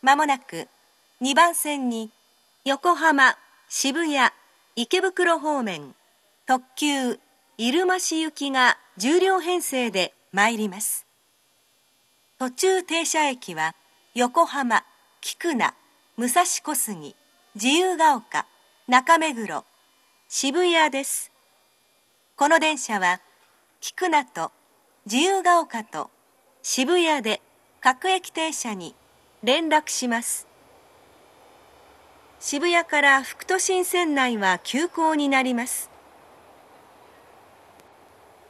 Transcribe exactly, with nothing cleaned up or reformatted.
まもなくにばん線に横浜、渋谷、池袋方面特急入間市行きがじゅう両編成で参ります。途中停車駅は横浜、菊名、武蔵小杉、自由が丘、中目黒、渋谷です。この電車は菊名と自由が丘と渋谷で各駅停車に連絡します。渋谷から副都心線内は急行になります。